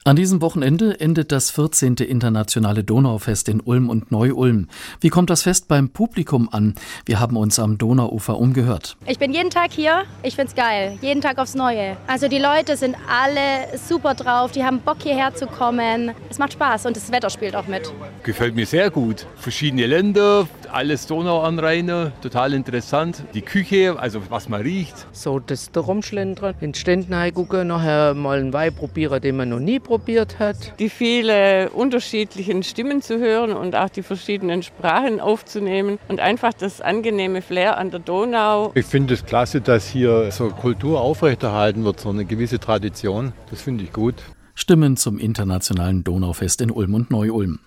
An diesem Wochenende endet das 14. Internationale Donaufest in Ulm und Neu-Ulm. Wie kommt das Fest beim Publikum an? Wir haben uns am Donauufer umgehört. Ich bin jeden Tag hier. Ich find's geil. Jeden Tag aufs Neue. Also die Leute sind alle super drauf. Die haben Bock, hierher zu kommen. Es macht Spaß und das Wetter spielt auch mit. Gefällt mir sehr gut. Verschiedene Länder, alles Donauanrainer, total interessant. Die Küche, also was man riecht. So, das da rumschlendern, in Ständen gucken, nachher mal einen Wein probieren, den man noch nie probiert hat. Die vielen unterschiedlichen Stimmen zu hören und auch die verschiedenen Sprachen aufzunehmen und einfach das angenehme Flair an der Donau. Ich finde es klasse, dass hier so Kultur aufrechterhalten wird, so eine gewisse Tradition. Das finde ich gut. Stimmen zum Internationalen Donaufest in Ulm und Neu-Ulm.